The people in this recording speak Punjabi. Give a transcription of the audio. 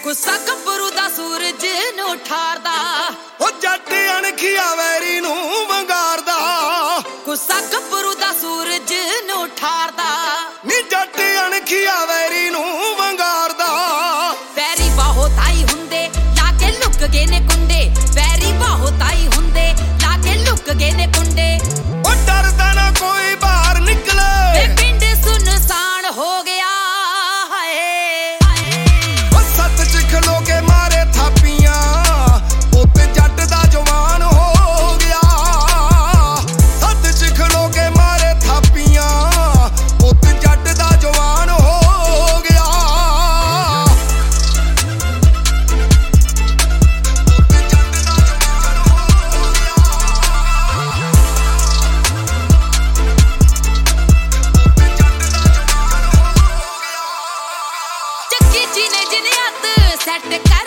ਗੁੱਸਾ ਗੱਭਰੂ ਦਾ ਸੂਰਜ ਨੂੰ ਠਾਰਦਾ, ਉਹ ਜੱਟ ਅਣਖੀਆ ਵੈਰੀ ਨੂੰ ਵੰਗਾਰਦਾ। ਗੁੱਸਾ ਗੱਭਰੂ ਦਾ ਸੂਰਜ ਨੂੰ ਠਾਰਦਾ, ਨੀ ਜੱਟ ਅਣਖੀਆ ਵੈਰੀ ਨੂੰ ਵੰਗਾਰਦਾ। ਵੈਰੀ ਬਾਹੋ ਤਾਈ ਹੁੰਦੇ ਲਾ ਕੇ ਲੁੱਕ ਗਏ ਨੇ ਕੁੰਡੇ, ਵੈਰੀ ਬਾਹੋ ਤਾਈ ਹੁੰਦੇ ਲਾ ਕੇ ਲੁੱਕ ਗਏ ਨੇ ਕੁੰਡੇ। ਉਹ ਡਰਦਾ ਨਾ ਕੋਈ ਬਾਹਰ ਨਿਕਲੇ, ਵੇ ਪਿੰਡ ਸੁਨਸਾਨ ਹੋ ਗਿਆ। ਉਹ ਸੱਤ ਚ ਖਲੋ ਕੇ ਮਾਰੇ ਥਾਪੀਆਂ, ਉੱਤੇ ਜੱਟ ਦਾ ਜਵਾਨ ਹੋ ਗਿਆ। ਸੱਤ ਚ ਖਲੋ ਕੇ ਮਾਰੇ ਥਾਪੀਆਂ, ਉੱਤੇ ਜੱਟ ਦਾ ਜਵਾਨ ਹੋ ਗਿਆ। ਚੱਕੀ ਜੀ ਨੇ ਜਿਹਨੇ ਹੱਥ ਸੈੱਟ